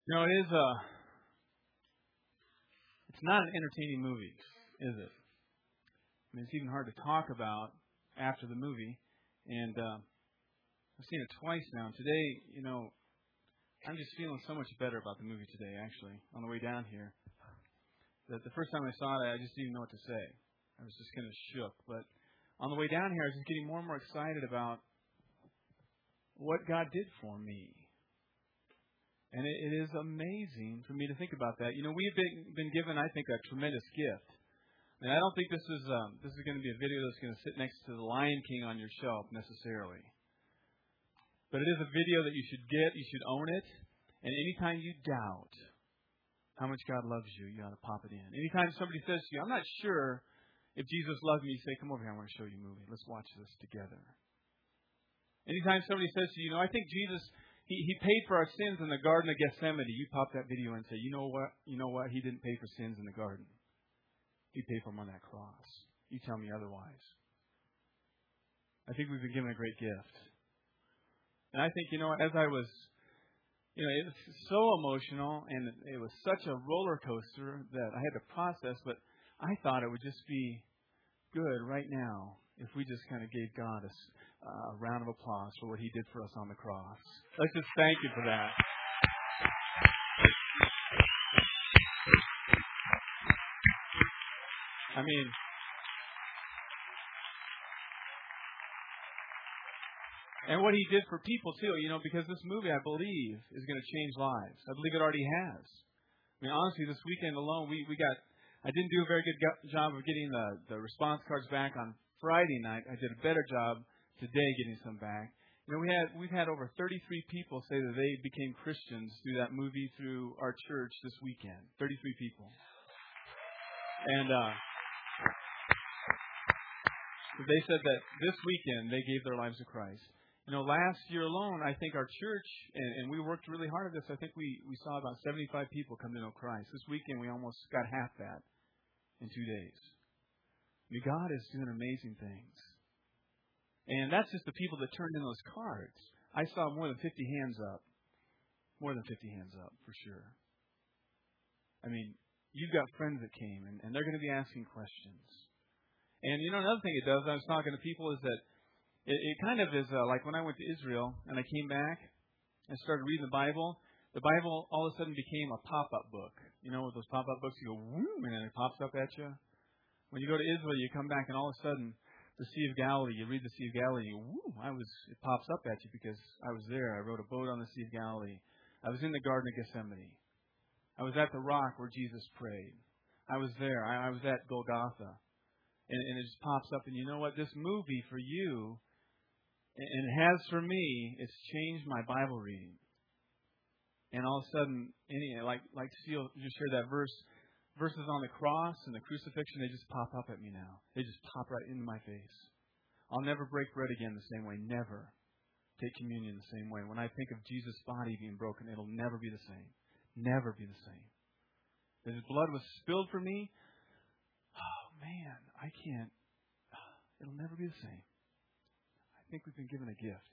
It is it's not an entertaining movie, is it? I mean, it's even hard to talk about after the movie. And I've seen it twice now. And today, I'm just feeling so much better about the movie today, actually, on the way down here. The first time I saw it, I just didn't know what to say. I was just kind of shook. But on the way down here, I was just getting more and more excited about what God did for me. And it is amazing for me to think about that. We've been given, I think, a tremendous gift. And I don't think this is going to be a video that's going to sit next to The Lion King on your shelf necessarily. But it is a video that you should get. You should own it. And anytime you doubt how much God loves you, you ought to pop it in. Anytime somebody says to you, I'm not sure if Jesus loves me, you say, come over here, I want to show you a movie. Let's watch this together. Anytime somebody says to you, I think Jesus... He paid for our sins in the Garden of Gethsemane. You pop that video and say, you know what? He didn't pay for sins in the garden. He paid for them on that cross. You tell me otherwise. I think we've been given a great gift. And I think, as I was, it was so emotional and it was such a roller coaster that I had to process, but I thought it would just be good right now if we just kind of gave God a round of applause for what He did for us on the cross. Let's just thank Him for that. I mean, and what He did for people too, because this movie, I believe, is going to change lives. I believe it already has. I mean, honestly, this weekend alone, I didn't do a very good job of getting the response cards back on Friday night. I did a better job today getting some back. We've had over 33 people say that they became Christians through that movie, through our church this weekend. 33 people. And they said that this weekend they gave their lives to Christ. Last year alone, I think our church, and we worked really hard at this, I think we saw about 75 people come to know Christ. This weekend we almost got half that in 2 days. I mean, God is doing amazing things. And that's just the people that turned in those cards. I saw more than 50 hands up. More than 50 hands up, for sure. I mean, you've got friends that came, and they're going to be asking questions. And, another thing it does, I was talking to people, is that it kind of is like when I went to Israel, and I came back and started reading the Bible all of a sudden became a pop-up book. With those pop-up books, you go, whoom, and then it pops up at you. When you go to Israel, you come back, and all of a sudden, the Sea of Galilee, you read the Sea of Galilee, and it pops up at you because I was there. I rode a boat on the Sea of Galilee. I was in the Garden of Gethsemane. I was at the rock where Jesus prayed. I was there. I was at Golgotha. And it just pops up. And you know what? This movie for you, and it has for me, it's changed my Bible reading. And all of a sudden, like Seal just shared that verses on the cross and the crucifixion, they just pop up at me now. They just pop right into my face. I'll never break bread again the same way. Never take communion the same way. When I think of Jesus' body being broken, it'll never be the same. Never be the same. His blood was spilled for me. Oh, man, I can't. It'll never be the same. I think we've been given a gift.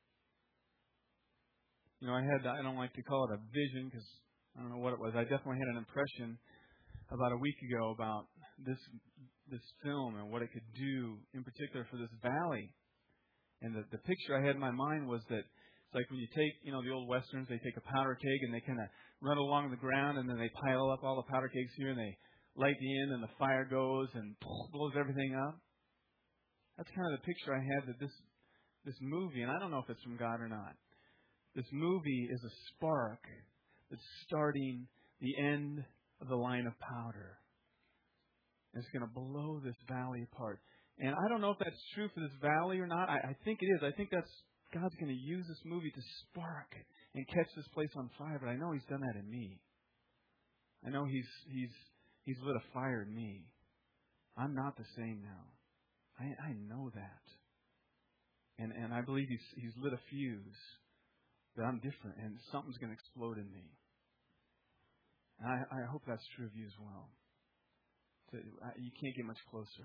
I don't like to call it a vision because I don't know what it was. I definitely had an impression about a week ago about this film and what it could do, in particular for this valley. And the picture I had in my mind was that it's like when you take, the old westerns, they take a powder keg and they kind of run along the ground and then they pile up all the powder kegs here and they light the end and the fire goes and blows everything up. That's kind of the picture I had that this movie, and I don't know if it's from God or not, this movie is a spark that's starting the end of the line of powder. It's going to blow this valley apart. And I don't know if that's true for this valley or not. I think it is. I think God's going to use this movie to spark and catch this place on fire. But I know He's done that in me. I know He's lit a fire in me. I'm not the same now. I know that. And I believe He's lit a fuse that I'm different and something's going to explode in me. And I hope that's true of you as well. You can't get much closer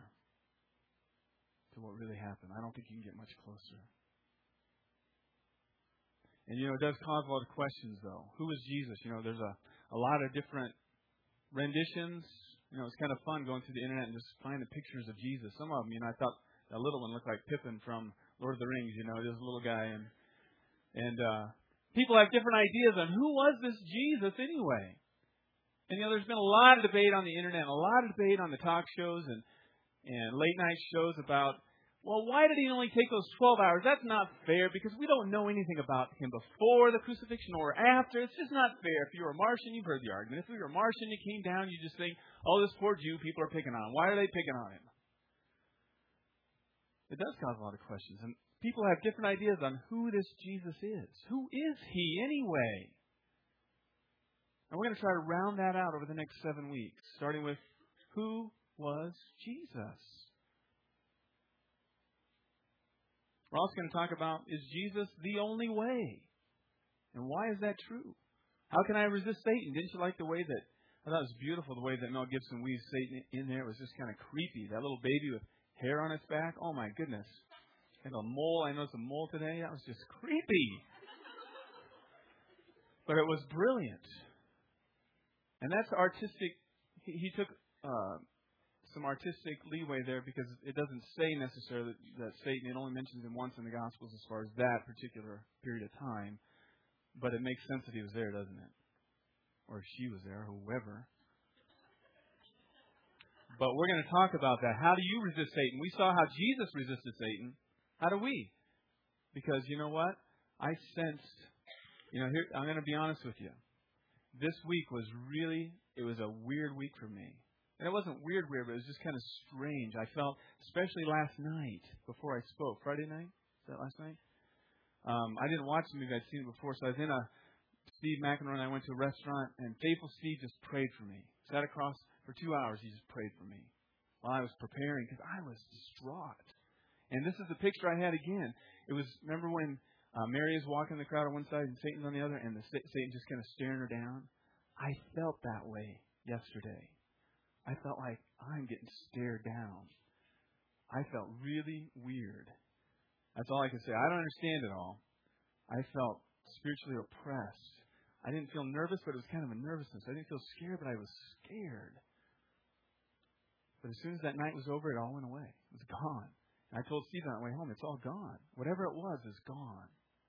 to what really happened. I don't think you can get much closer. And, it does cause a lot of questions, though. Who is Jesus? There's a lot of different renditions. It's kind of fun going through the internet and just finding pictures of Jesus. Some of them, I thought that little one looked like Pippin from Lord of the Rings, this little guy. And people have different ideas on who was this Jesus anyway. And, there's been a lot of debate on the internet, a lot of debate on the talk shows and late night shows about, well, why did he only take those 12 hours? That's not fair because we don't know anything about him before the crucifixion or after. It's just not fair. If you were a Martian, you've heard the argument. If you were a Martian, you came down, you just think, oh, this poor Jew, people are picking on him. Why are they picking on him? It does cause a lot of questions. And people have different ideas on who this Jesus is. Who is he anyway? And we're going to try to round that out over the next 7 weeks, starting with who was Jesus? We're also going to talk about, is Jesus the only way? And why is that true? How can I resist Satan? Didn't you like the way that, I thought it was beautiful the way that Mel Gibson weaves Satan in there. It was just kind of creepy. That little baby with hair on its back. Oh my goodness. And a mole. I noticed a mole today. That was just creepy. But it was brilliant. And that's artistic. He took some artistic leeway there because it doesn't say necessarily that Satan, it only mentions him once in the Gospels as far as that particular period of time. But it makes sense that he was there, doesn't it? Or she was there, whoever. But we're going to talk about that. How do you resist Satan? We saw how Jesus resisted Satan. How do we? Because you know what? I sensed, here, I'm going to be honest with you. This week was it was a weird week for me. And it wasn't weird, but it was just kind of strange. I felt, especially last night before I spoke. Friday night? Is that last night? I didn't watch the movie. I'd seen it before. So I was in Steve McEnroe and I went to a restaurant, and faithful Steve just prayed for me. Sat across for 2 hours. He just prayed for me while I was preparing because I was distraught. And this is the picture I had again. It was, remember when Mary is walking the crowd on one side and Satan's on the other, and Satan just kind of staring her down? I felt that way yesterday. I felt like I'm getting stared down. I felt really weird. That's all I can say. I don't understand it all. I felt spiritually oppressed. I didn't feel nervous, but it was kind of a nervousness. I didn't feel scared, but I was scared. But as soon as that night was over, it all went away. It was gone. And I told Steve on the way home, it's all gone. Whatever it was is gone.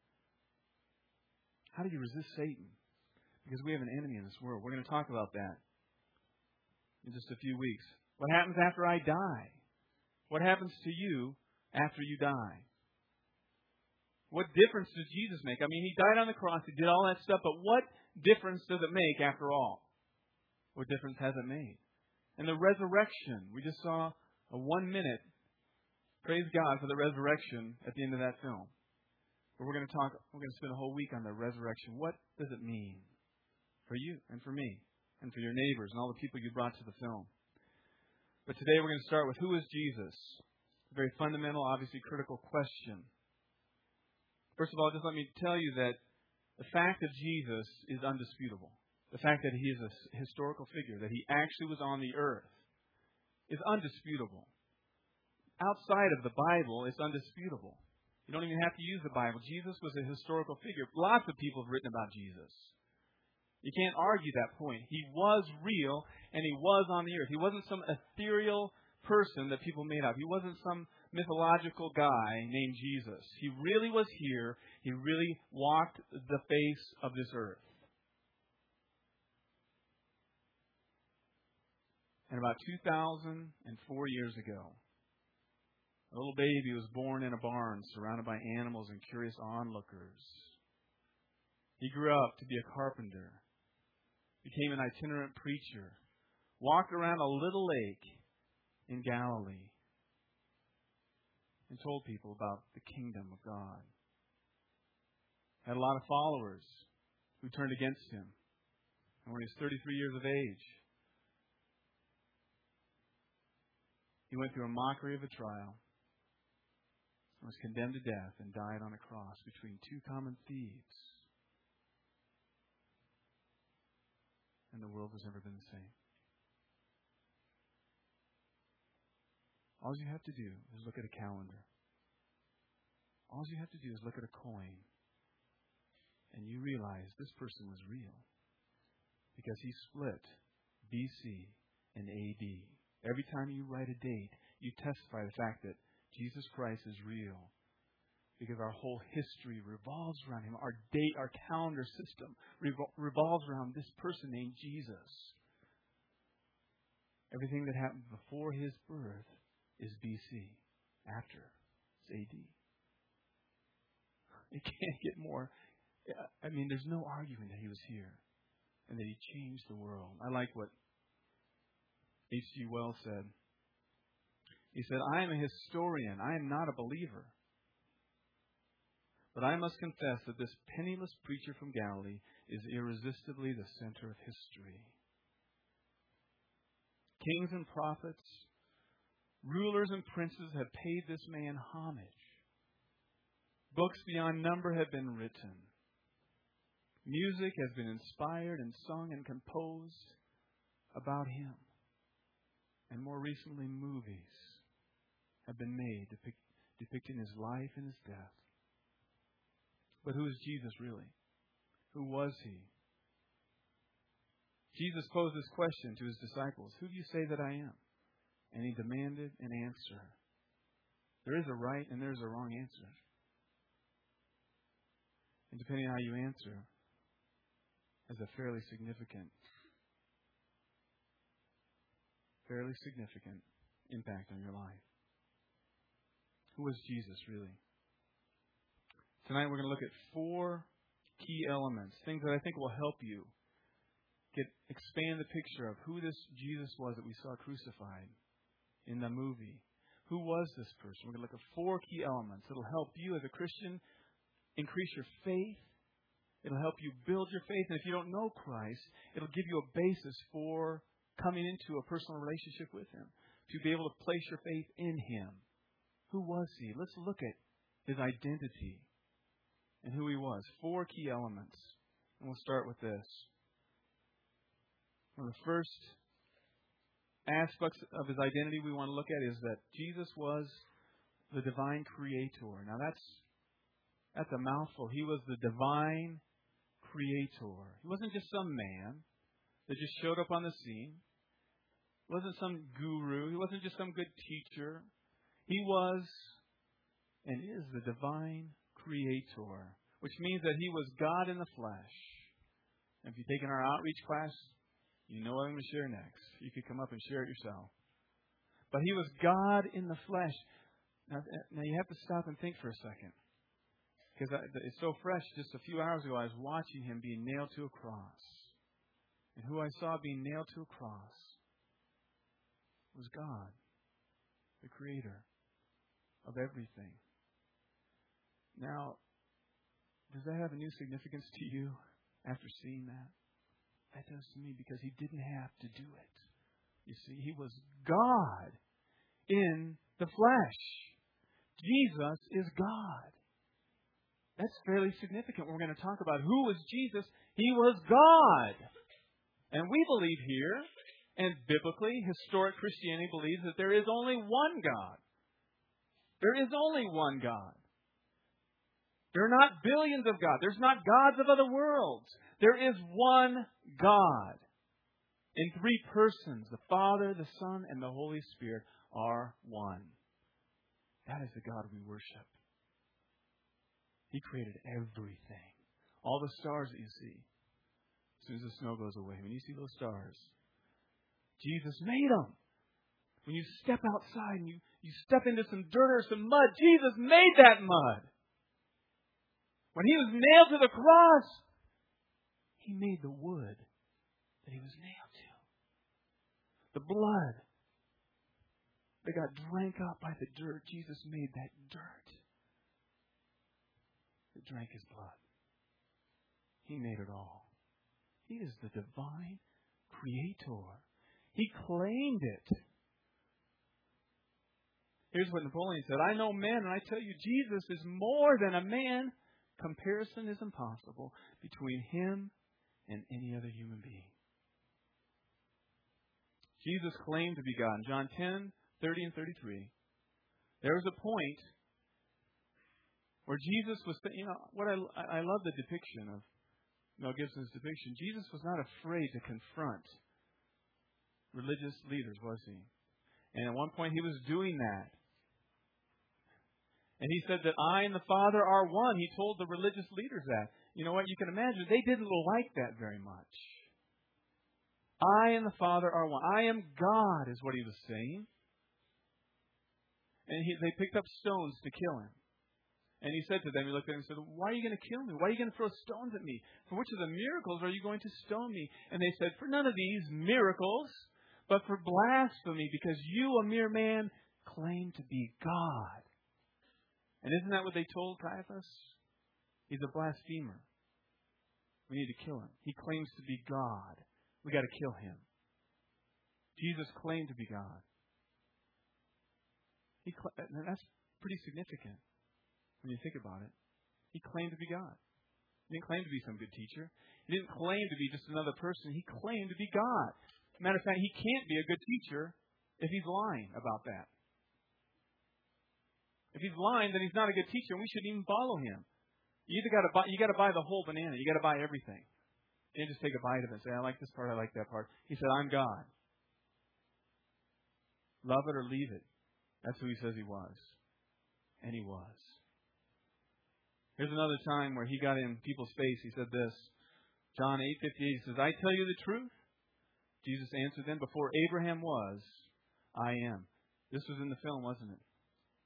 How do you resist Satan? Because we have an enemy in this world. We're going to talk about that in just a few weeks. What happens after I die? What happens to you after you die? What difference does Jesus make? I mean, he died on the cross, he did all that stuff, but what difference does it make after all? What difference has it made? And the resurrection, we just saw a 1 minute, praise God for the resurrection at the end of that film. But we're going to spend a whole week on the resurrection. What does it mean for you and for me and for your neighbors and all the people you brought to the film? But today we're going to start with, who is Jesus? A very fundamental, obviously critical question. First of all, just let me tell you that the fact of Jesus is undisputable. The fact that he is a historical figure, that he actually was on the earth, is undisputable. Outside of the Bible, it's undisputable. You don't even have to use the Bible. Jesus was a historical figure. Lots of people have written about Jesus. You can't argue that point. He was real, and he was on the earth. He wasn't some ethereal person that people made up. He wasn't some mythological guy named Jesus. He really was here. He really walked the face of this earth. And about 2,004 years ago, a little baby was born in a barn surrounded by animals and curious onlookers. He grew up to be a carpenter, became an itinerant preacher, walked around a little lake in Galilee, and told people about the kingdom of God. Had a lot of followers who turned against him. And when he was 33 years of age, he went through a mockery of a trial, was condemned to death, and died on a cross between two common thieves. And the world has never been the same. All you have to do is look at a calendar. All you have to do is look at a coin. and you realize this person was real because he split BC and AD. Every time you write a date, you testify the fact that Jesus Christ is real because our whole history revolves around Him. Our date, our calendar system revolves around this person named Jesus. Everything that happened before His birth is BC. After, it's AD. It can't get more. I mean, there's no arguing that He was here and that He changed the world. I like what H.G. Wells said. He said, I am a historian. I am not a believer. But I must confess that this penniless preacher from Galilee is irresistibly the center of history. Kings and prophets, rulers and princes have paid this man homage. Books beyond number have been written. Music has been inspired and sung and composed about Him. And more recently, movies have been made depicting His life and His death. But who is Jesus really? Who was He? Jesus posed this question to His disciples. Who do you say that I am? And He demanded an answer. There is a right and there is a wrong answer. And depending on how you answer, has a fairly significant impact on your life. Who was Jesus really? Tonight we're going to look at 4 key elements, things that I think will help you expand the picture of who this Jesus was that we saw crucified in the movie. Who was this person? We're going to look at 4 key elements that will help you as a Christian increase your faith. It'll help you build your faith. And if you don't know Christ, it'll give you a basis for coming into a personal relationship with Him, to be able to place your faith in Him. Who was He? Let's look at His identity and who He was. 4 key elements. And we'll start with this. One of the first aspects of His identity we want to look at is that Jesus was the divine creator. Now that's a mouthful. He was the divine creator. He wasn't just some man that just showed up on the scene. He wasn't some guru. He wasn't just some good teacher. He was and is the divine creator, which means that He was God in the flesh. And if you've taken our outreach class, you know what I'm going to share next. You could come up and share it yourself. But He was God in the flesh. Now you have to stop and think for a second. Because it's so fresh. Just a few hours ago, I was watching Him being nailed to a cross. And who I saw being nailed to a cross was God, the Creator of everything. Now, does that have a new significance to you after seeing that? That does to me, because He didn't have to do it. You see, He was God in the flesh. Jesus is God. That's fairly significant. We're going to talk about who was Jesus. He was God. And we believe here, and biblically, historic Christianity believes that there is only one God. There is only one God. There are not billions of gods. There's not gods of other worlds. There is one God. In 3 persons, the Father, the Son, and the Holy Spirit are one. That is the God we worship. He created everything. All the stars that you see. As soon as the snow goes away, when you see those stars, Jesus made them. When you step outside and you step into some dirt or some mud, Jesus made that mud. When He was nailed to the cross, He made the wood that He was nailed to. The blood that got drank up by the dirt, Jesus made that dirt that drank His blood. He made it all. He is the divine creator. He claimed it. Here's what Napoleon said. I know men, and I tell you, Jesus is more than a man. Comparison is impossible between Him and any other human being. Jesus claimed to be God. In John 10:30 and 33, there was a point Where Jesus was, what I love the depiction of Mel Gibson's depiction. Jesus was not afraid to confront religious leaders, was he? And at one point he was doing that. And he said that I and the Father are one. He told the religious leaders that. You know what? You can imagine they didn't like that very much. I and the Father are one. I am God is what he was saying. And they picked up stones to kill him. And he said to them, he looked at them and said, why are you going to kill me? Why are you going to throw stones at me? For which of the miracles are you going to stone me? And they said, for none of these miracles, but for blasphemy, because you, a mere man, claim to be God. And isn't that what they told Caiaphas? He's a blasphemer. We need to kill him. He claims to be God. We got to kill him. Jesus claimed to be God. That's pretty significant when you think about it. He claimed to be God. He didn't claim to be some good teacher. He didn't claim to be just another person. He claimed to be God. Matter of fact, he can't be a good teacher if he's lying about that. If he's lying, then he's not a good teacher, and we shouldn't even follow him. You got to buy the whole banana. You got to buy everything. You can't just take a bite of it and say, I like this part, I like that part. He said, I'm God. Love it or leave it. That's who he says he was. And he was. Here's another time where he got in people's face. He said this. John 8:58, he says, I tell you the truth. Jesus answered them, before Abraham was, I am. This was in the film, wasn't it?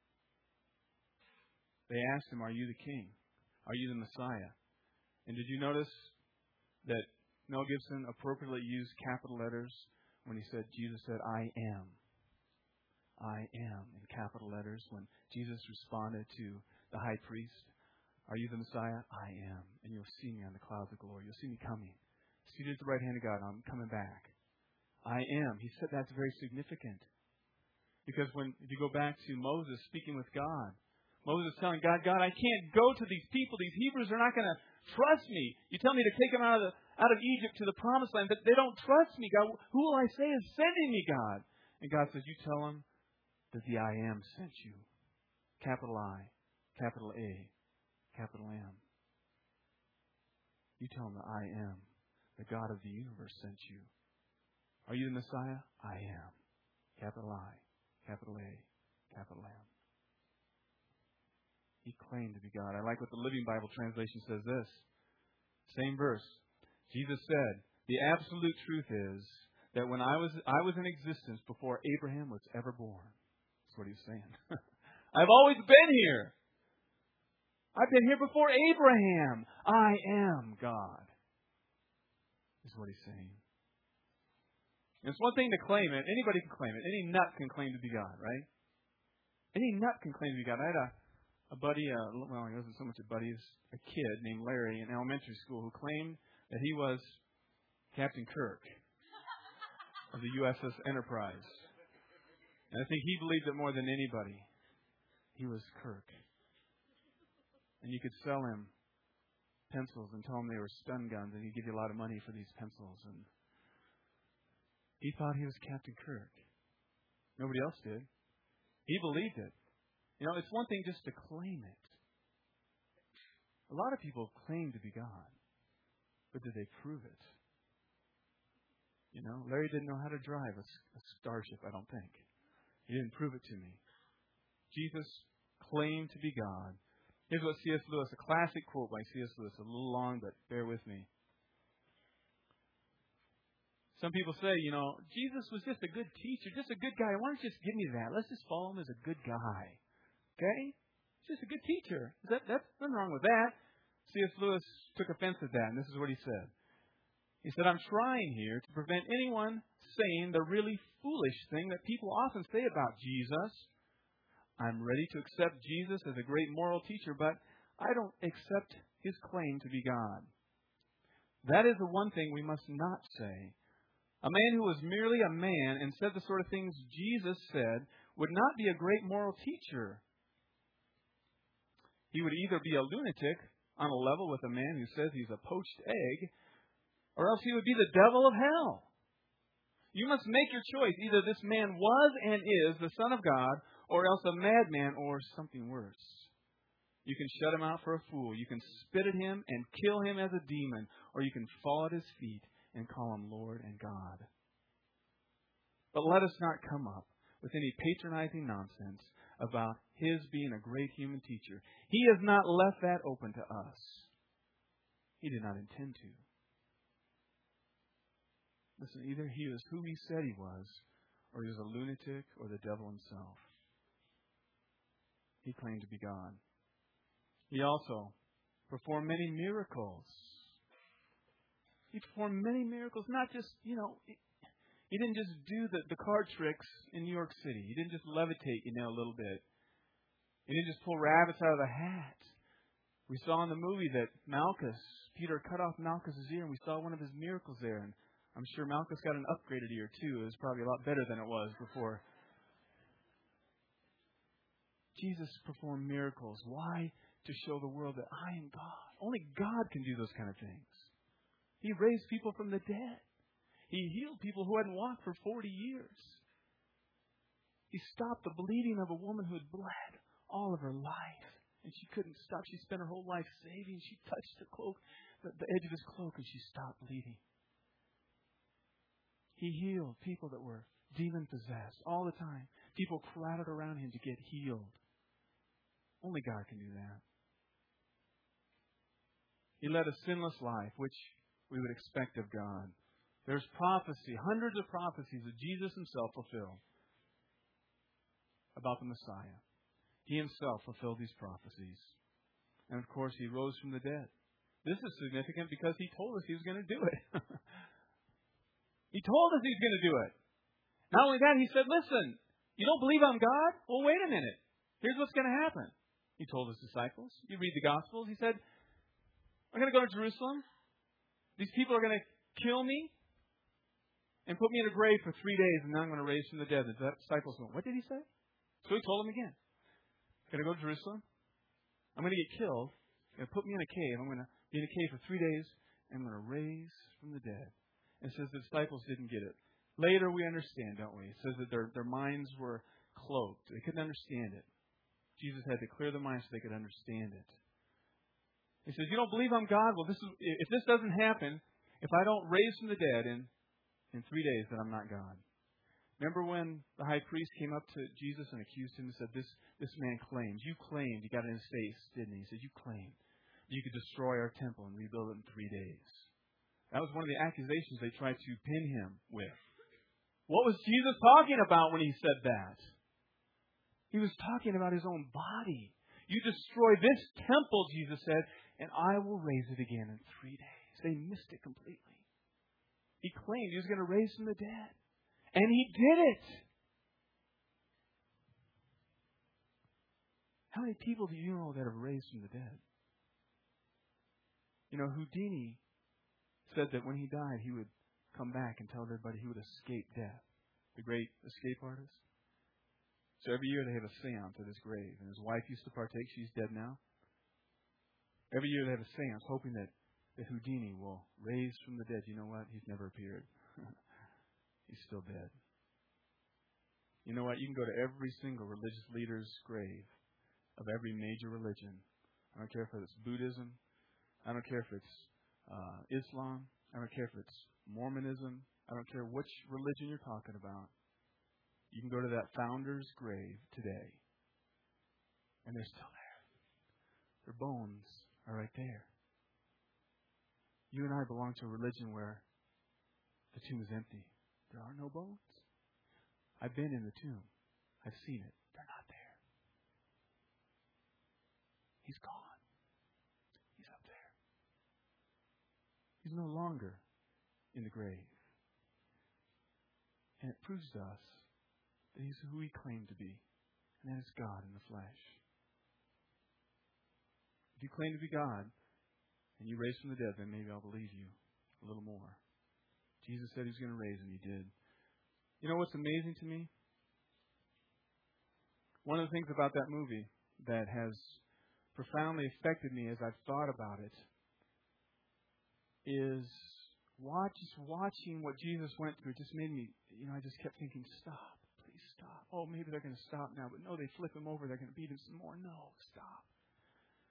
They asked him, are you the king? Are you the Messiah? And did you notice that Mel Gibson appropriately used capital letters when he said, Jesus said, I am. I am in capital letters when Jesus responded to the high priest. Are you the Messiah? I am. And you'll see me on the clouds of glory. You'll see me coming. Seated at the right hand of God. I'm coming back. I am. He said that's very significant. Because if you go back to Moses speaking with God, Moses telling God, God, I can't go to these people. These Hebrews are not going to trust me. You tell me to take them out of Egypt to the promised land, but they don't trust me, God. Who will I say is sending me, God? And God says, you tell them that the I am sent you. Capital I, capital A, capital M. You tell them that I am, the God of the universe sent you. Are you the Messiah? I am. Capital I, capital A, capital M. He claimed to be God. I like what the Living Bible translation says this. Same verse. Jesus said, the absolute truth is that when I was in existence before Abraham was ever born. That's what he's saying. I've always been here. I've been here before Abraham. I am God. Is what he's saying. And it's one thing to claim it. Anybody can claim it. Any nut can claim to be God, right? Any nut can claim to be God. I had a buddy, well, he wasn't so much a buddy, he was a kid named Larry in elementary school who claimed that he was Captain Kirk of the USS Enterprise. And I think he believed it more than anybody. He was Kirk. And you could sell him pencils and tell him they were stun guns, and he'd give you a lot of money for these pencils. And he thought he was Captain Kirk. Nobody else did. He believed it. You know, it's one thing just to claim it. A lot of people claim to be God, but did they prove it? You know, Larry didn't know how to drive a starship, I don't think. He didn't prove it to me. Jesus claimed to be God. Here's what C.S. Lewis, a classic quote by C.S. Lewis, a little long, but bear with me. Some people say, you know, Jesus was just a good teacher, just a good guy. Why don't you just give me that? Let's just follow him as a good guy. Okay? He's just a good teacher. That's nothing wrong with that. C.S. Lewis took offense at that, and this is what he said. He said, I'm trying here to prevent anyone saying the really foolish thing that people often say about Jesus. I'm ready to accept Jesus as a great moral teacher, but I don't accept his claim to be God. That is the one thing we must not say. A man who was merely a man and said the sort of things Jesus said would not be a great moral teacher. He would either be a lunatic on a level with a man who says he's a poached egg, or else he would be the devil of hell. You must make your choice. Either this man was and is the Son of God, or else a madman, or something worse. You can shut him out for a fool. You can spit at him and kill him as a demon. Or you can fall at his feet and call him Lord and God. But let us not come up with any patronizing nonsense about his being a great human teacher. He has not left that open to us. He did not intend to. Listen, either he was who he said he was, or he was a lunatic or the devil himself. He claimed to be God. He also performed many miracles. He performed many miracles, not just, he didn't just do the card tricks in New York City. He didn't just levitate, a little bit. He didn't just pull rabbits out of the hat. We saw in the movie that Peter cut off Malchus' ear, and we saw one of his miracles there. And I'm sure Malchus got an upgraded ear, too. It was probably a lot better than it was before. Jesus performed miracles. Why? To show the world that I am God. Only God can do those kind of things. He raised people from the dead. He healed people who hadn't walked for 40 years. He stopped the bleeding of a woman who had bled all of her life. And she couldn't stop. She spent her whole life saving. She touched the cloak, the edge of his cloak, and she stopped bleeding. He healed people that were demon-possessed all the time. People crowded around him to get healed. Only God can do that. He led a sinless life, which we would expect of God. There's prophecy, hundreds of prophecies that Jesus himself fulfilled about the Messiah. He himself fulfilled these prophecies. And of course, he rose from the dead. This is significant because he told us he was going to do it. He told us he was going to do it. Not only that, he said, listen, you don't believe I'm God? Well, wait a minute. Here's what's going to happen. He told his disciples. You read the Gospels. He said, I'm going to go to Jerusalem. These people are going to kill me and put me in a grave for 3 days, and then I'm going to raise from the dead. The disciples went, what did he say? So he told them again. I'm going to go to Jerusalem. I'm going to get killed. They're going to put me in a cave. I'm going to be in a cave for 3 days, and I'm going to raise from the dead. And it says the disciples didn't get it. Later we understand, don't we? It says that their minds were cloaked. They couldn't understand it. Jesus had to clear their minds so they could understand it. He says, you don't believe I'm God? Well, if this doesn't happen, if I don't raise from the dead in 3 days, then I'm not God. Remember when the high priest came up to Jesus and accused him and said, this man claims, you claimed, he got in his face, didn't he? He said, you claimed you could destroy our temple and rebuild it in 3 days. That was one of the accusations they tried to pin him with. What was Jesus talking about when he said that? He was talking about his own body. You destroy this temple, Jesus said, and I will raise it again in 3 days. They missed it completely. He claimed he was going to raise from the dead. And he did it. How many people do you know that have raised from the dead? Houdini said that when he died, he would come back and tell everybody he would escape death. The great escape artist. So every year they have a seance at his grave. And his wife used to partake. She's dead now. Every year they have a seance hoping that Houdini will raise from the dead. You know what? He's never appeared. He's still dead. You know what? You can go to every single religious leader's grave of every major religion. I don't care if it's Buddhism. I don't care if it's Islam. I don't care if it's Mormonism. I don't care which religion you're talking about. You can go to that founder's grave today, and they're still there. Their bones are right there. You and I belong to a religion where the tomb is empty. There are no bones. I've been in the tomb. I've seen it. They're not there. He's gone. He's up there. He's no longer in the grave. And it proves to us that he's who he claimed to be. And that is God in the flesh. If you claim to be God and you raise from the dead, then maybe I'll believe you a little more. Jesus said he was going to raise, and he did. You know what's amazing to me? One of the things about that movie that has profoundly affected me as I've thought about it is watching what Jesus went through just made me, I just kept thinking, stop, please stop. Oh, maybe they're going to stop now, but no, they flip him over, they're going to beat him some more. No, stop.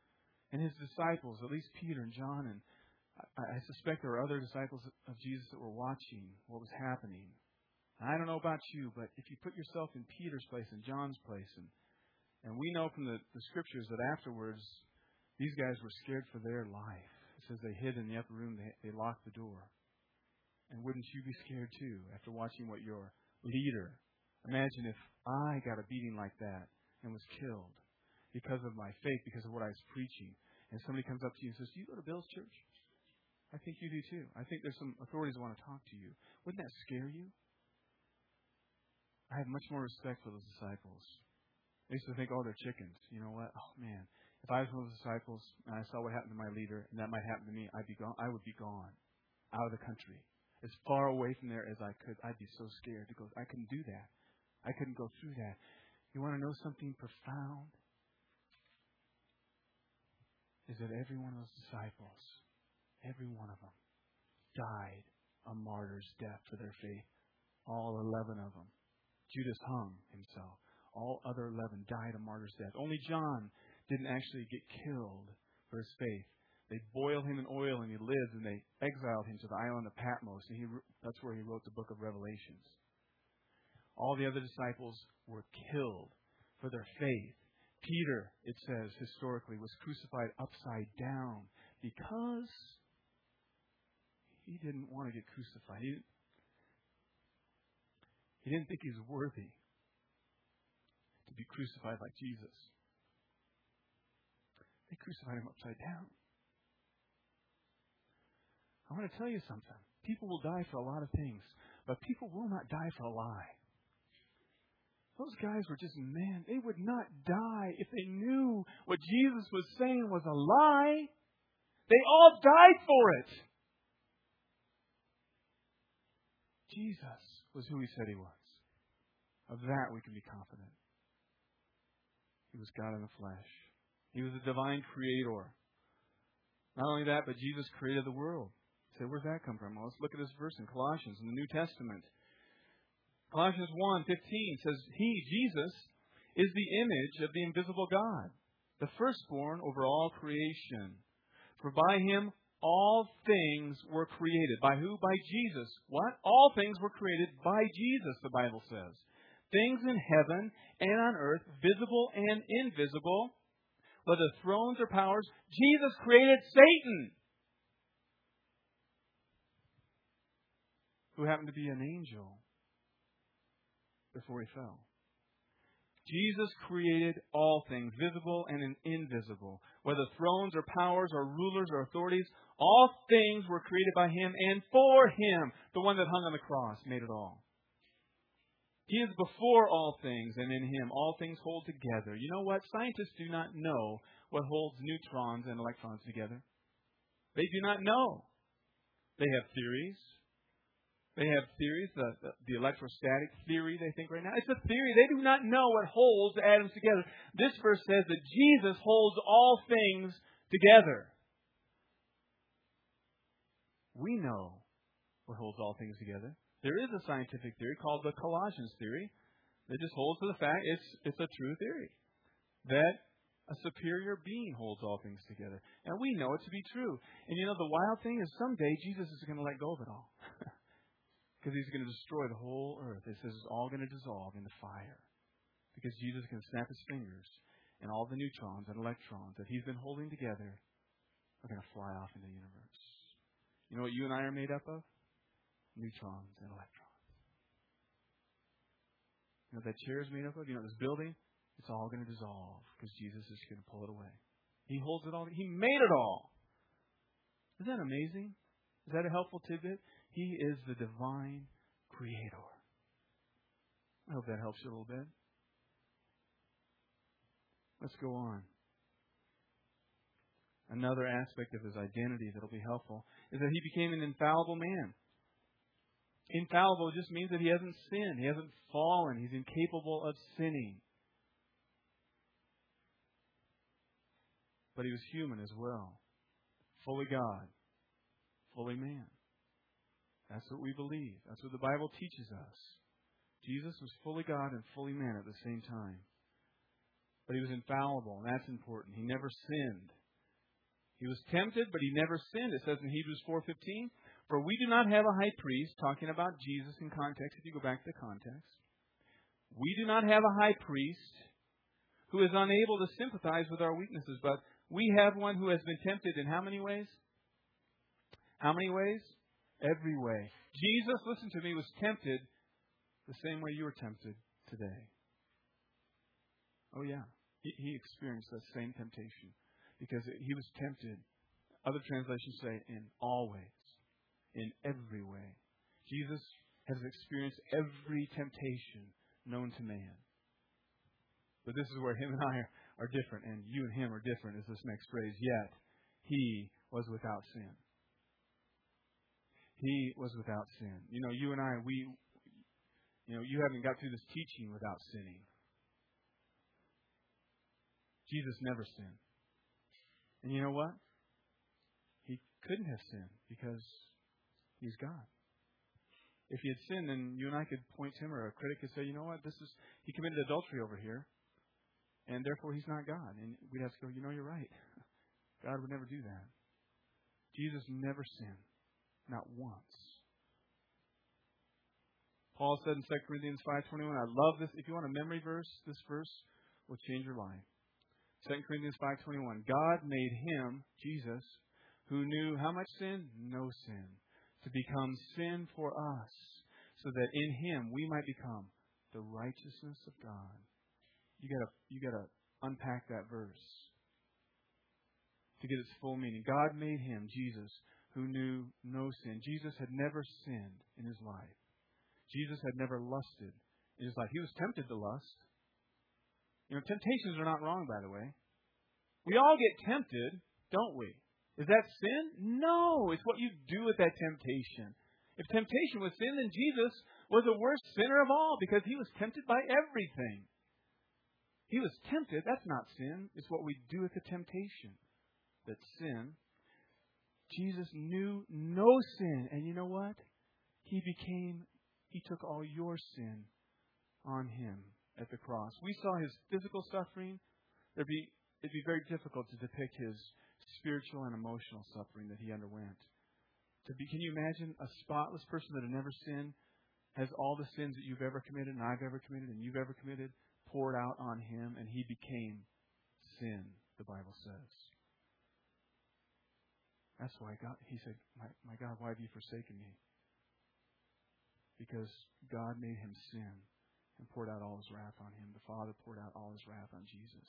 And his disciples, at least Peter and John, and I suspect there were other disciples of Jesus that were watching what was happening. And I don't know about you, but if you put yourself in Peter's place and John's place, and we know from the Scriptures that afterwards, these guys were scared for their life. It says they hid in the upper room, they locked the door. And wouldn't you be scared too after watching what your leader... Imagine if I got a beating like that and was killed because of my faith, because of what I was preaching. And somebody comes up to you and says, "Do you go to Bill's church?" I think you do too. I think there's some authorities that want to talk to you. Wouldn't that scare you? I have much more respect for those disciples. I used to think, oh, they're chickens. You know what? Oh, man. If I was one of those disciples and I saw what happened to my leader and that might happen to me, I would be gone out of the country. As far away from there as I could. I'd be so scared to go. I couldn't do that. I couldn't go through that. You want to know something profound? Is that every one of those disciples, every one of them, died a martyr's death for their faith. All 11 of them. Judas hung himself. All other 11 died a martyr's death. Only John didn't actually get killed for his faith. They boiled him in oil and he lived, and they exiled him to the island of Patmos. And that's where he wrote the book of Revelations. All the other disciples were killed for their faith. Peter, it says historically, was crucified upside down because he didn't want to get crucified. He didn't think he was worthy to be crucified like Jesus. They crucified him upside down. I want to tell you something. People will die for a lot of things, but people will not die for a lie. Those guys were just, man, they would not die if they knew what Jesus was saying was a lie. They all died for it. Jesus was who he said he was. Of that we can be confident. He was God in the flesh. He was a divine creator. Not only that, but Jesus created the world. So where's that come from? Well, let's look at this verse in Colossians in the New Testament. Colossians 1:15 says, He, Jesus, is the image of the invisible God, the firstborn over all creation. For by Him all things were created. By who? By Jesus. What? All things were created by Jesus, the Bible says. Things in heaven and on earth, visible and invisible, whether thrones or powers. Jesus created Satan, who happened to be an angel before he fell. Jesus created all things, visible and invisible. Whether thrones or powers or rulers or authorities, all things were created by Him and for Him. The one that hung on the cross made it all. He is before all things, and in Him all things hold together. You know what? Scientists do not know what holds neutrons and electrons together. They do not know. They have theories. They have theories, the electrostatic theory, they think right now. It's a theory. They do not know what holds atoms together. This verse says that Jesus holds all things together. We know what holds all things together. There is a scientific theory called the Colossians theory that just holds to the fact it's a true theory that a superior being holds all things together. And we know it to be true. And you know, the wild thing is someday Jesus is going to let go of it all. Because He's going to destroy the whole earth. It says it's all going to dissolve into fire. Because Jesus can snap His fingers and all the neutrons and electrons that He's been holding together are going to fly off into the universe. You know what you and I are made up of? Neutrons and electrons. You know what that chair is made up of? You know this building? It's all going to dissolve because Jesus is going to pull it away. He holds it all. He made it all. Isn't that amazing? Is that a helpful tidbit? He is the divine creator. I hope that helps you a little bit. Let's go on. Another aspect of His identity that will be helpful is that He became an infallible man. Infallible just means that He hasn't sinned. He hasn't fallen. He's incapable of sinning. But He was human as well. Fully God. Fully man. That's what we believe. That's what the Bible teaches us. Jesus was fully God and fully man at the same time. But He was infallible, and that's important. He never sinned. He was tempted, but he never sinned. It says in Hebrews 4:15, for we do not have a high priest, talking about Jesus in context, if you go back to the context. We do not have a high priest who is unable to sympathize with our weaknesses, but we have one who has been tempted in how many ways? How many ways? Every way. Jesus, listen to me, was tempted the same way you were tempted today. Oh yeah. He experienced that same temptation because he was tempted. Other translations say in all ways, in every way. Jesus has experienced every temptation known to man. But this is where him and I are different, and you and him are different, is this next phrase. Yet, he was without sin. He was without sin. You know, you and I, you haven't got through this teaching without sinning. Jesus never sinned. And you know what? He couldn't have sinned because he's God. If he had sinned, then you and I could point to him, or a critic could say, you know what, he committed adultery over here, and therefore he's not God. And we'd have to go, you're right. God would never do that. Jesus never sinned. Not once. Paul said in 2 Corinthians 5:21, I love this. If you want a memory verse, this verse will change your life. 2 Corinthians 5:21, God made him, Jesus, who knew how much sin? No sin, to become sin for us, so that in him we might become the righteousness of God. You gotta unpack that verse to get its full meaning. God made him, Jesus, who knew no sin. Jesus had never sinned in his life. Jesus had never lusted in his life. He was tempted to lust. Temptations are not wrong, by the way. We all get tempted, don't we? Is that sin? No, it's what you do with that temptation. If temptation was sin, then Jesus was the worst sinner of all because he was tempted by everything. He was tempted. That's not sin. It's what we do with the temptation that's sin. Jesus knew no sin. And you know what? He took all your sin on him at the cross. We saw his physical suffering. It'd be very difficult to depict his spiritual and emotional suffering that he underwent. Can you imagine a spotless person that had never sinned, has all the sins that you've ever committed and I've ever committed and you've ever committed poured out on him, and he became sin, the Bible says. That's why he said, my God, why have you forsaken me? Because God made him sin and poured out all his wrath on him. The Father poured out all his wrath on Jesus.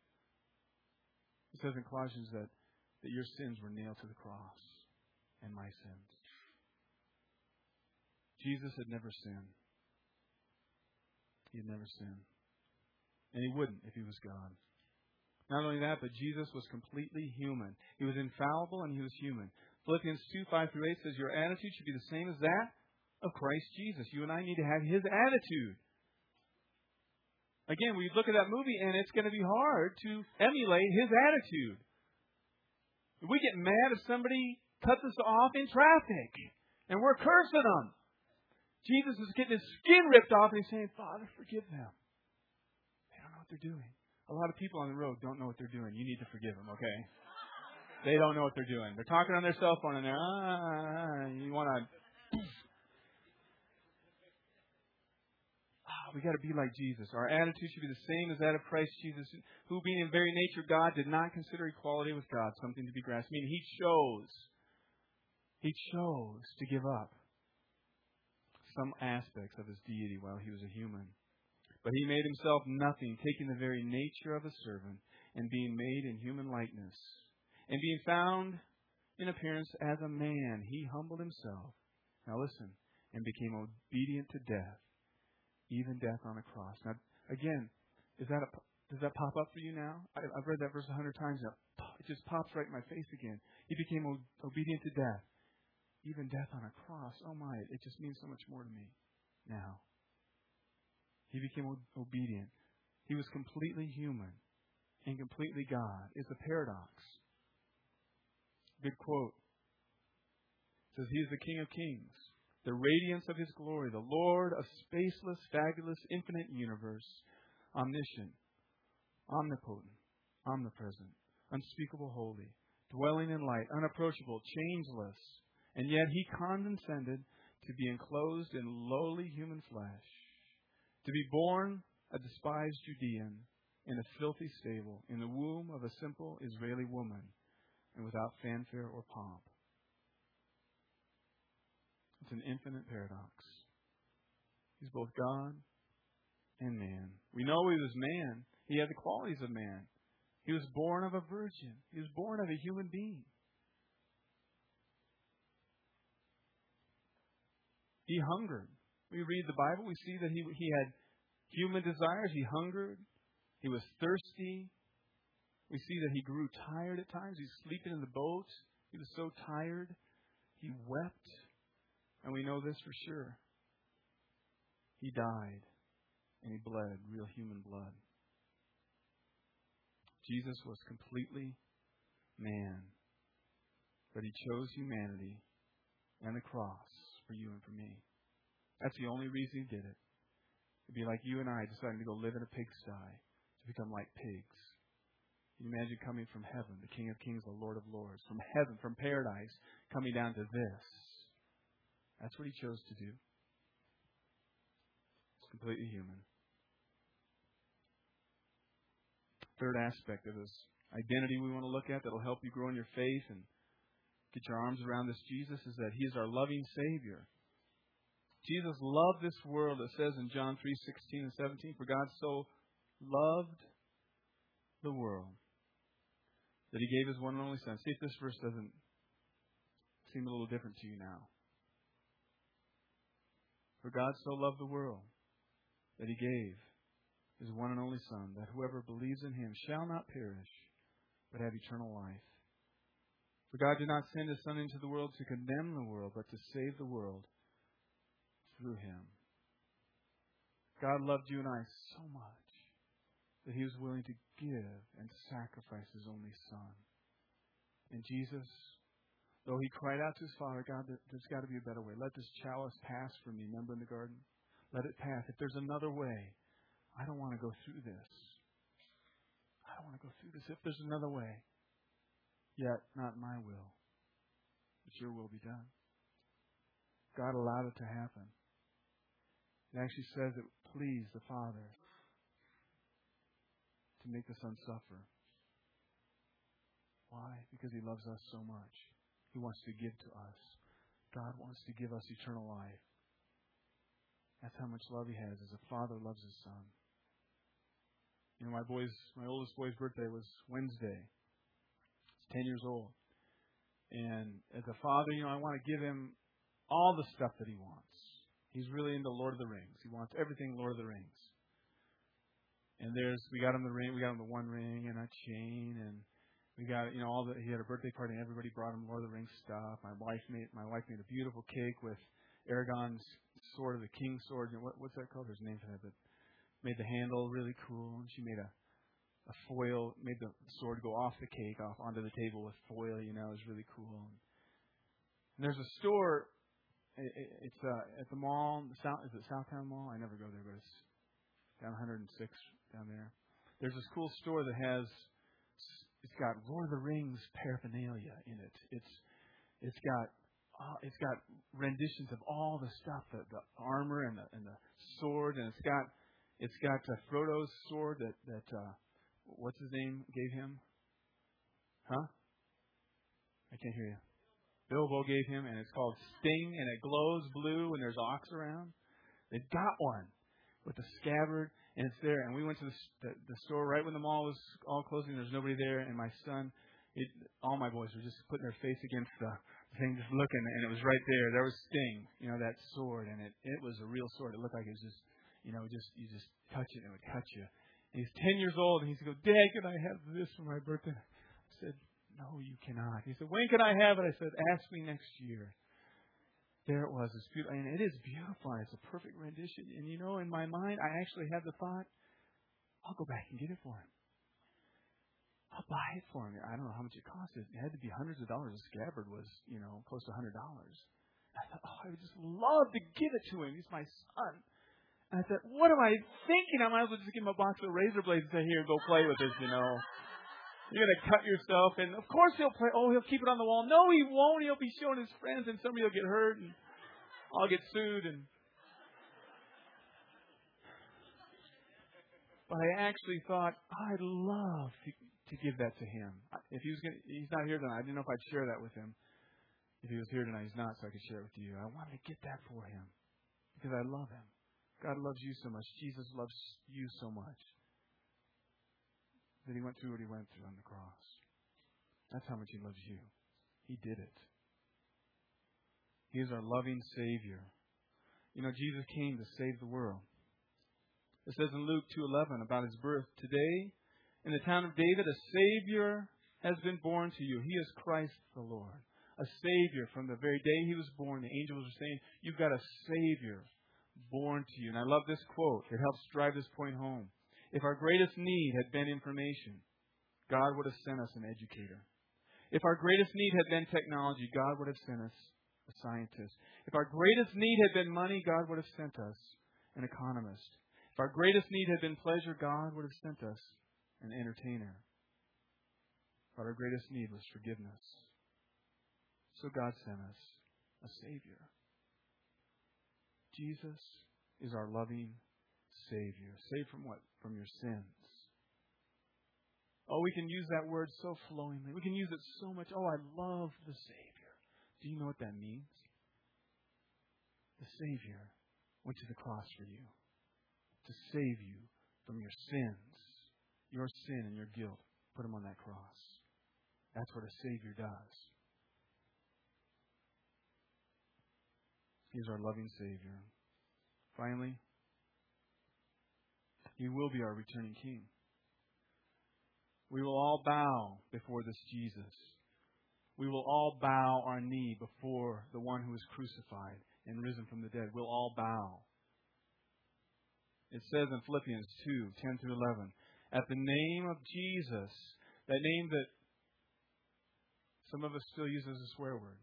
It says in Colossians that your sins were nailed to the cross, and my sins. Jesus had never sinned. He had never sinned. And he wouldn't if he was God. Not only that, but Jesus was completely human. He was infallible and he was human. Philippians 2:5-8 says, your attitude should be the same as that of Christ Jesus. You and I need to have his attitude. Again, we look at that movie and it's going to be hard to emulate his attitude. We get mad if somebody cuts us off in traffic and we're cursing them. Jesus is getting his skin ripped off and he's saying, Father, forgive them. They don't know what they're doing. A lot of people on the road don't know what they're doing. You need to forgive them, okay? They don't know what they're doing. They're talking on their cell phone and you want to... We got to be like Jesus. Our attitude should be the same as that of Christ Jesus, who being in very nature God, did not consider equality with God something to be grasped. Meaning he chose to give up some aspects of his deity while he was a human. But he made himself nothing, taking the very nature of a servant and being made in human likeness. And being found in appearance as a man, he humbled himself. Now listen, and became obedient to death, even death on a cross. Now, again, does that pop up for you now? I've read that verse 100 times now. It just pops right in my face again. He became obedient to death, even death on a cross. Oh my, it just means so much more to me now. He became obedient. He was completely human and completely God. It's a paradox. Good quote. It says, he is the King of Kings, the radiance of his glory, the Lord of spaceless, fabulous, infinite universe, omniscient, omnipotent, omnipresent, unspeakable holy, dwelling in light, unapproachable, changeless. And yet He condescended to be enclosed in lowly human flesh, to be born a despised Judean in a filthy stable, in the womb of a simple Israeli woman, and without fanfare or pomp. It's an infinite paradox. He's both God and man. We know He was man. He had the qualities of man. He was born of a virgin. He was born of a human being. He hungered. We read the Bible, we see that he had human desires. He hungered. He was thirsty. We see that He grew tired at times. He's sleeping in the boat. He was so tired. He wept. And we know this for sure. He died. And He bled real human blood. Jesus was completely man. But He chose humanity and the cross for you and for me. That's the only reason He did it. It'd be like you and I deciding to go live in a pigsty, to become like pigs. Can you imagine coming from heaven, the King of Kings, the Lord of Lords, from heaven, from paradise, coming down to this? That's what He chose to do. It's completely human. Third aspect of this identity we want to look at that will help you grow in your faith and get your arms around this Jesus is that He is our loving Savior. Jesus loved this world. It says in John 3:16 and 17, for God so loved the world that He gave His one and only Son. See if this verse doesn't seem a little different to you now. For God so loved the world that He gave His one and only Son, that whoever believes in Him shall not perish, but have eternal life. For God did not send His Son into the world to condemn the world, but to save the world through Him. God loved you and I so much that He was willing to give and sacrifice His only Son. And Jesus, though He cried out to His Father, God, there's got to be a better way. Let this chalice pass from me. Remember in the garden? Let it pass. If there's another way, I don't want to go through this. I don't want to go through this. If there's another way, yet not my will, but your will be done. God allowed it to happen. It actually says it pleased the Father to make the Son suffer. Why? Because He loves us so much. He wants to give to us. God wants to give us eternal life. That's how much love He has, as a father loves his son. You know, my oldest boy's birthday was Wednesday. He's 10 years old. And as a father, I want to give him all the stuff that he wants. He's really into Lord of the Rings. He wants everything Lord of the Rings. And we got him the ring. We got him the one ring and a chain, and we got he had a birthday party, and everybody brought him Lord of the Rings stuff. My wife made a beautiful cake with Aragorn's sword, the king's sword. What's that called? There's a name for that. But made the handle really cool, and she made a foil, made the sword go off the cake, off onto the table with foil. It was really cool. And there's a store. It's at the mall. Is it Southtown Mall? I never go there, but it's down 106 down there. There's this cool store that it's got Lord of the Rings paraphernalia in it. It's got renditions of all the stuff, the armor and the sword, and it's got Frodo's sword that what's his name gave him? Huh? I can't hear you. Bilbo gave him, and it's called Sting, and it glows blue, and there's ox around. They've got one with the scabbard, and it's there. And we went to the store right when the mall was all closing. There's nobody there, and my son, all my boys were just putting their face against the thing, just looking, and it was right there. There was Sting, that sword, and it was a real sword. It looked like it was just, you just touch it, and it would cut you. And he's 10 years old, and he's going, Dad, can I have this for my birthday? I said, no, you cannot. He said, when can I have it? I said, ask me next year. There it was. It's beautiful. And it is beautiful. It's a perfect rendition. And in my mind, I actually had the thought, I'll go back and get it for him. I'll buy it for him. I don't know how much it cost. It had to be hundreds of dollars. The scabbard was, close to $100. I thought, I would just love to give it to him. He's my son. And I said, what am I thinking? I might as well just give him a box of razor blades and say, here, go play with this, You're going to cut yourself, and of course he'll play. Oh, he'll keep it on the wall. No, he won't. He'll be showing his friends, and somebody will get hurt, and I'll get sued. But I actually thought, I'd love to give that to him. If he's not here tonight. I didn't know if I'd share that with him. If he was here tonight, he's not, so I could share it with you. I wanted to get that for him because I love him. God loves you so much. Jesus loves you so much that he went through what he went through on the cross. That's how much he loves you. He did it. He is our loving Savior. You know, Jesus came to save the world. It says in Luke 2:11 about his birth, today in the town of David, a Savior has been born to you. He is Christ the Lord. A Savior. From the very day he was born, the angels were saying, you've got a Savior born to you. And I love this quote. It helps drive this point home. If our greatest need had been information, God would have sent us an educator. If our greatest need had been technology, God would have sent us a scientist. If our greatest need had been money, God would have sent us an economist. If our greatest need had been pleasure, God would have sent us an entertainer. But our greatest need was forgiveness. So God sent us a Savior. Jesus is our loving Savior. Saved from what? From your sins. Oh, we can use that word so flowingly. We can use it so much. Oh, I love the Savior. Do you know what that means? The Savior went to the cross for you to save you from your sins. Your sin and your guilt. Put him on that cross. That's what a Savior does. He's our loving Savior. Finally, he will be our returning King. We will all bow before this Jesus. We will all bow our knee before the one who was crucified and risen from the dead. We'll all bow. It says in Philippians 2:10 through 11, at the name of Jesus, that name that some of us still use as a swear word,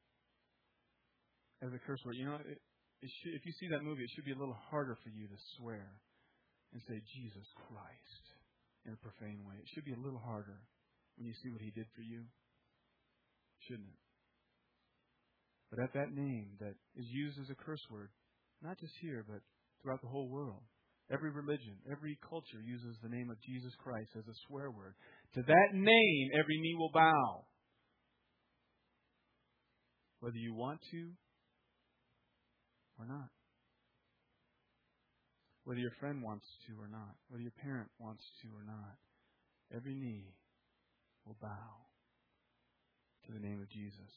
as a curse word. You know, if you see that movie, it should be a little harder for you to swear and say Jesus Christ in a profane way. It should be a little harder when you see what he did for you, shouldn't it? But at that name that is used as a curse word, not just here, but throughout the whole world, every religion, every culture uses the name of Jesus Christ as a swear word. To that name, every knee will bow. Whether you want to or not. Whether your friend wants to or not. Whether your parent wants to or not. Every knee will bow to the name of Jesus.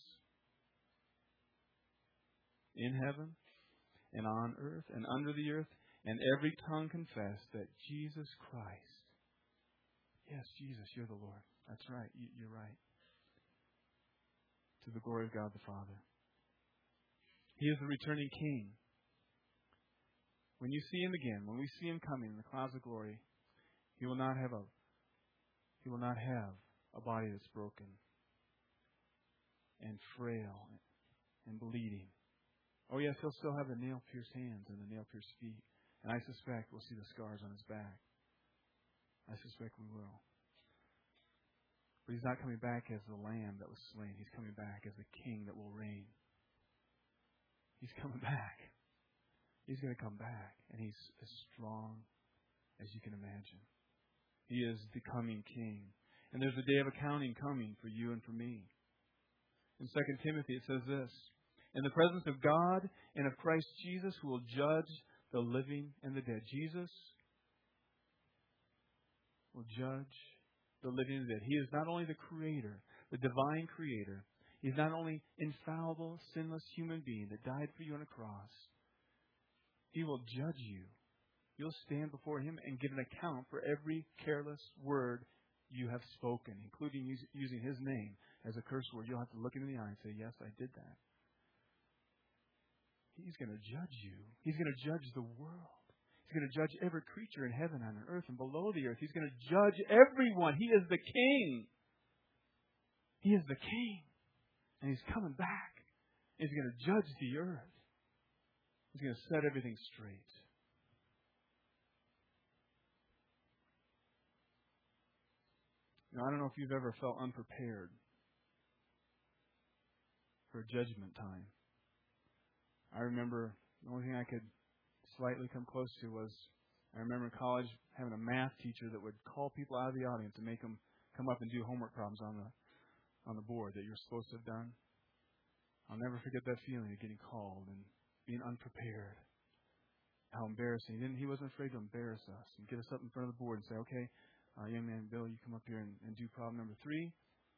In heaven and on earth and under the earth, and every tongue confess that Jesus Christ, yes, Jesus, you're the Lord. That's right. You're right. To the glory of God the Father. He is the returning King. When you see him again, when we see him coming in the clouds of glory, he will not have a body that's broken and frail and bleeding. Oh yes, he'll still have the nail-pierced hands and the nail-pierced feet. And I suspect we'll see the scars on his back. I suspect we will. But he's not coming back as the lamb that was slain. He's coming back as the king that will reign. He's coming back. He's going to come back. And he's as strong as you can imagine. He is the coming king. And there's a day of accounting coming for you and for me. In 2 Timothy it says this, in the presence of God and of Christ Jesus, who will judge the living and the dead. Jesus will judge the living and the dead. He is not only the creator, the divine creator. He's not only infallible, sinless human being that died for you on a cross. He will judge you. You'll stand before him and give an account for every careless word you have spoken, including using his name as a curse word. You'll have to look him in the eye and say, yes, I did that. He's going to judge you. He's going to judge the world. He's going to judge every creature in heaven and on earth and below the earth. He's going to judge everyone. He is the king. He is the king. And he's coming back. He's going to judge the earth. He's going to set everything straight. Now, I don't know if you've ever felt unprepared for a judgment time. I remember the only thing I could slightly come close to was, I remember in college having a math teacher that would call people out of the audience and make them come up and do homework problems on the board that you're supposed to have done. I'll never forget that feeling of getting called and being unprepared. How embarrassing. He wasn't afraid to embarrass us and get us up in front of the board and say, okay, young man Bill, you come up here and do problem number 3.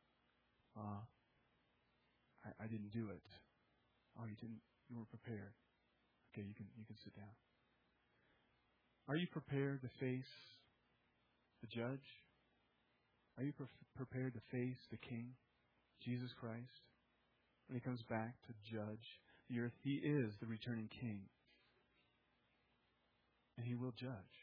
I didn't do it. Oh, you didn't? You weren't prepared. Okay, you can sit down. Are you prepared to face the judge? Are you prepared to face the King, Jesus Christ, when He comes back to judge the earth? He is the returning King, and He will judge.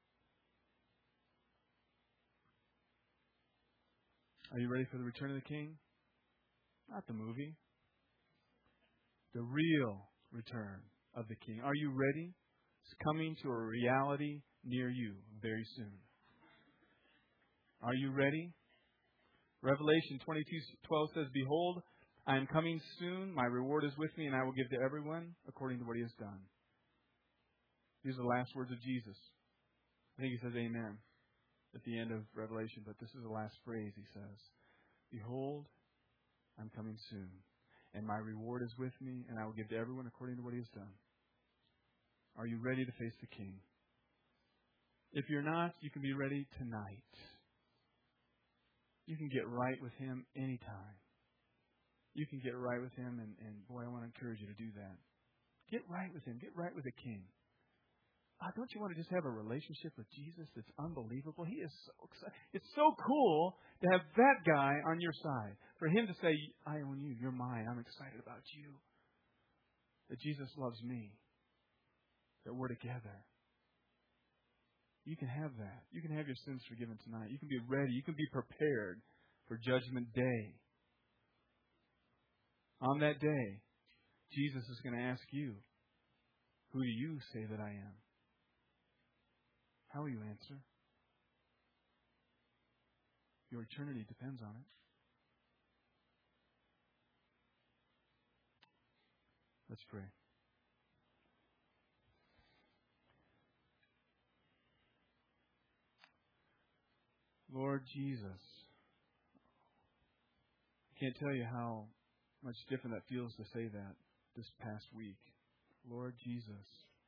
Are you ready for the return of the King? Not the movie. The real return of the King. Are you ready? It's coming to a reality near you very soon. Are you ready? Revelation 22:12 says, "Behold, I am coming soon. My reward is with me, and I will give to everyone according to what he has done." These are the last words of Jesus. I think He says amen at the end of Revelation, but this is the last phrase He says. "Behold, I'm coming soon, and my reward is with me, and I will give to everyone according to what he has done." Are you ready to face the King? If you're not, you can be ready tonight. You can get right with Him anytime. You can get right with Him, and boy, I want to encourage you to do that. Get right with Him. Get right with the King. Don't you want to just have a relationship with Jesus that's unbelievable? He is so excited. It's so cool to have that guy on your side. For Him to say, I own you. You're mine. I'm excited about you. That Jesus loves me. That we're together. You can have that. You can have your sins forgiven tonight. You can be ready. You can be prepared for Judgment Day. On that day, Jesus is going to ask you, who do you say that I am? How will you answer? Your eternity depends on it. Let's pray. Lord Jesus, I can't tell you how much different that feels to say that this past week. Lord Jesus,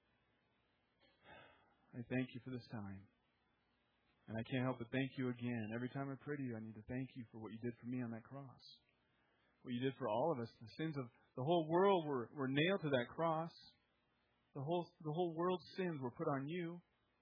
I thank you for this time. And I can't help but thank you again. Every time I pray to you, I need to thank you for what you did for me on that cross. What you did for all of us. The sins of the whole world were nailed to that cross. The whole world's sins were put on you.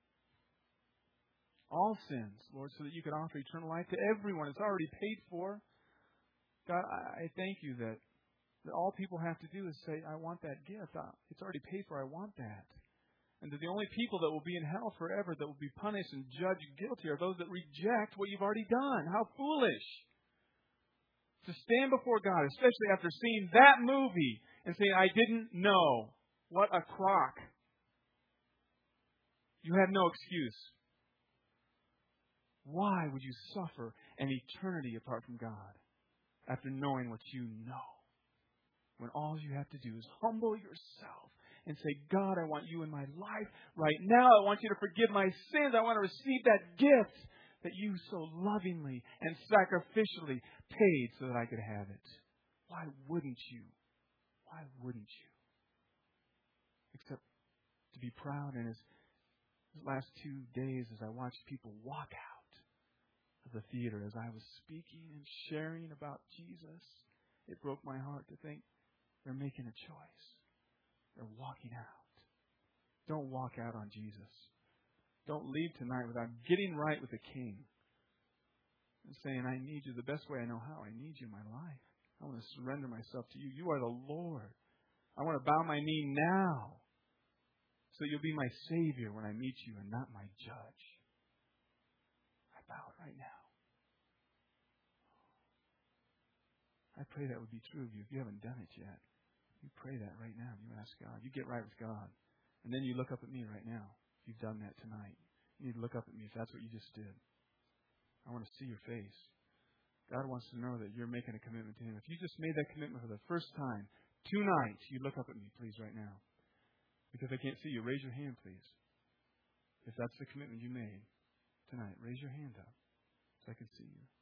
All sins, Lord, so that you could offer eternal life to everyone. It's already paid for. God, I thank you that all people have to do is say, I want that gift. It's already paid for. I want that. And that the only people that will be in hell forever, that will be punished and judged guilty, are those that reject what you've already done. How foolish. To stand before God, especially after seeing that movie, and saying, I didn't know. What a crock. You have no excuse. Why would you suffer an eternity apart from God after knowing what you know? When all you have to do is humble yourself and say, God, I want you in my life right now. I want you to forgive my sins. I want to receive that gift that you so lovingly and sacrificially paid so that I could have it. Why wouldn't you? Why wouldn't you? Except to be proud. And these last 2 days as I watched people walk out of the theater as I was speaking and sharing about Jesus, it broke my heart to think they're making a choice. They're walking out. Don't walk out on Jesus. Don't leave tonight without getting right with the King and saying, I need you the best way I know how. I need you in my life. I want to surrender myself to you. You are the Lord. I want to bow my knee now so you'll be my Savior when I meet you and not my judge. I bow it right now. I pray that would be true of you. If you haven't done it yet, you pray that right now. You ask God. You get right with God. And then you look up at me right now. If you've done that tonight, you need to look up at me if that's what you just did. I want to see your face. God wants to know that you're making a commitment to Him. If you just made that commitment for the first time tonight, you look up at me, please, right now. Because I can't see you. Raise your hand, please. If that's the commitment you made tonight, raise your hand up so I can see you.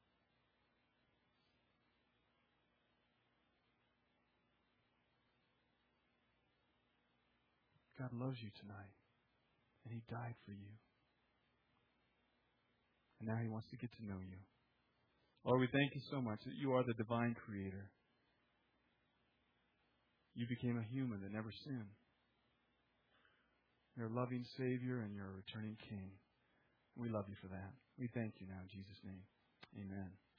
God loves you tonight. And He died for you. And now He wants to get to know you. Lord, we thank you so much that you are the divine creator. You became a human that never sinned. You're a loving Savior and you're a returning King. We love you for that. We thank you now in Jesus' name. Amen.